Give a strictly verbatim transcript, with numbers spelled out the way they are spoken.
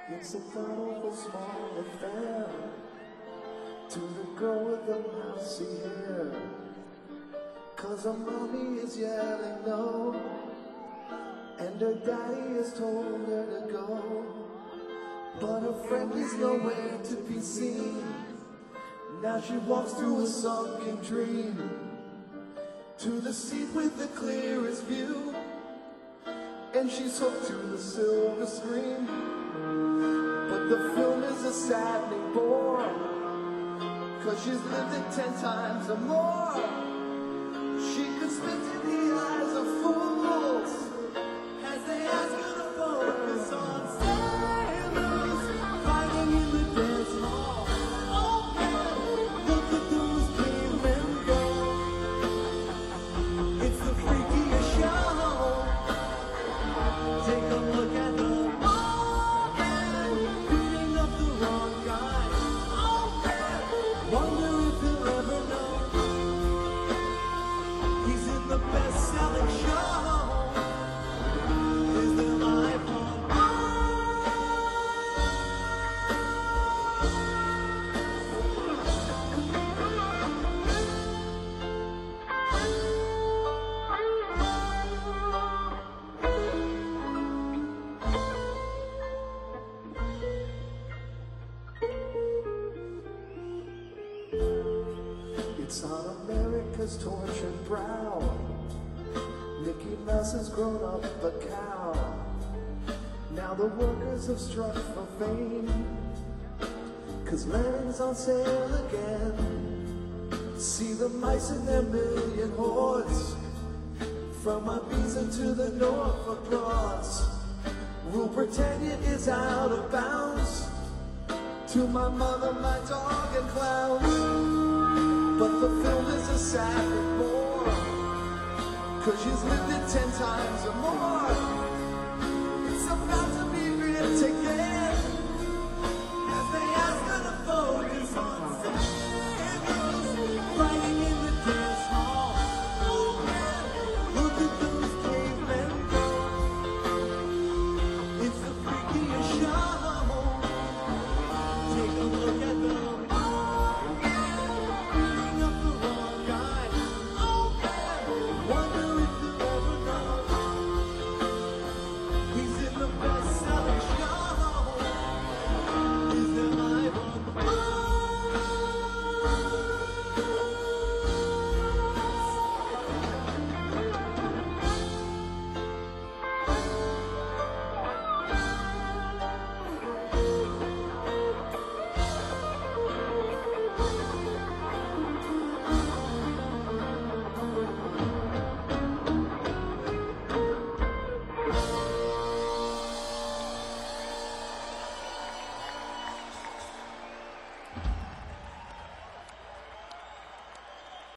It's a thought of a small affair to the girl with the mousy hair, 'cause her mommy is yelling no, and her daddy has told her to go. But her friend is nowhere to be seen. Now she walks through a sunken dream to the seat with the clearest view, and she's hooked to the silver screen. But the film is a saddening bore, 'cause she's lived it ten times or more. She could spit in the eyes of fools as they ask her to focus on sailors fighting in the dance hall. Oh man, look at those came and go. It's the freakiest show. Take a look at the oh man, beating up the wrong guy. Oh man, wonder if he'll ever know he's in the best-selling show. Is there life on It's on America's tortured brow. Mickey Mouse has grown up a cow. Now the workers have struck for fame, 'cause Lennon's on sale again. See the mice in their million hordes, from Ibiza to the Norfolk Broads. Rule Britannia is out of bounds, to my mother, my dog, and clowns. But the film is a sad bore, 'cause she's lived it ten times or more. It's about to be ripped again as they ask her to focus on